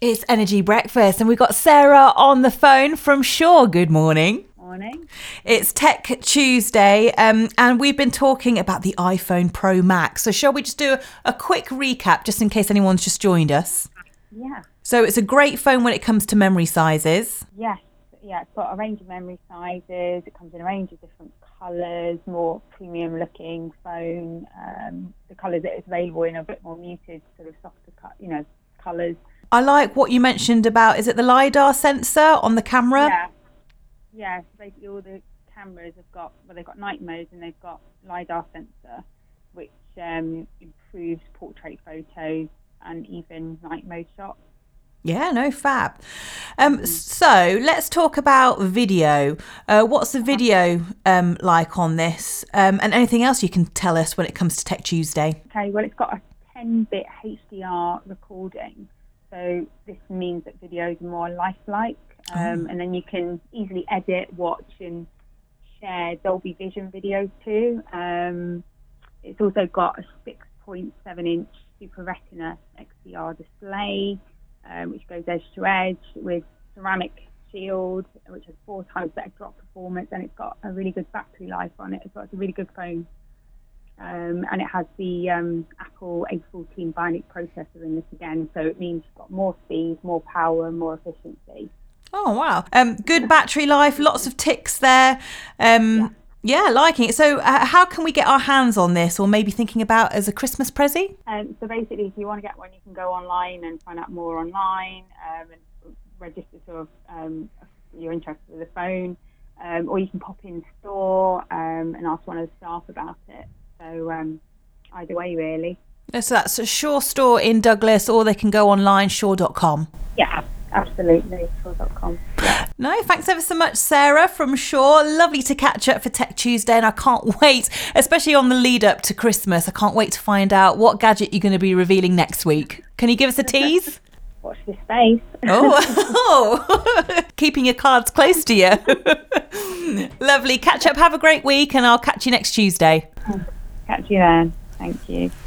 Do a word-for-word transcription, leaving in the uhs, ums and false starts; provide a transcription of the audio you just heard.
It's Energy Breakfast, and we've got Sarah on the phone from Shure. Good morning. Morning. It's Tech Tuesday, um, and we've been talking about the iPhone Pro Max. So shall we just do a, a quick recap, just in case anyone's just joined us? Yeah. So it's a great phone when it comes to memory sizes. Yes. Yeah, it's got a range of memory sizes. It comes in a range of different colours, more premium looking phone. Um, the colours that it's available in are a bit more muted, sort of softer, cut, you know, colours. I like what you mentioned about, is it the LiDAR sensor on the camera? Yeah. Yeah, so basically all the cameras have got, well, they've got night mode and they've got LiDAR sensor, which um, improves portrait photos and even night mode shots. Yeah, no, fab. Um, so let's talk about video. Uh, what's the video um, like on this? Um, and anything else you can tell us when it comes to Tech Tuesday? Okay, well, it's got a ten bit H D R recording. So this means that videos are more lifelike. Um, oh. And then you can easily edit, watch and share Dolby Vision videos too. Um, it's also got a six point seven inch Super Retina X D R display. Um, which goes edge to edge with ceramic shield, which has four times better drop performance, and it's got a really good battery life on it as well. It's a really good phone. Um, and it has the um, Apple A fourteen Bionic processor in this again, so it means you've got more speed, more power, more efficiency. Oh, wow. Um, good battery life, lots of ticks there. Um, yeah. yeah, liking it. So uh, how can we get our hands on this, or maybe thinking about as a Christmas present? Um, so basically, if you want to get one, you can go online and find out more online um, and register sort of um, if you're interested in the phone, um, or you can pop in store um, and ask one of the staff about it. So um, either way, really. So that's a Shure store in Douglas, or they can go online, shure dot com. Yeah, absolutely, shure dot com. Yeah. No, thanks ever so much, Sarah from Shure. Lovely to catch up for Tech Tuesday, and I can't wait, especially on the lead up to Christmas, I can't wait to find out what gadget you're going to be revealing next week. Can you give us a tease? Watch this space. Oh, oh. Keeping your cards close to you. Lovely. Catch up. Have a great week, and I'll catch you next Tuesday. Catch you then. Thank you.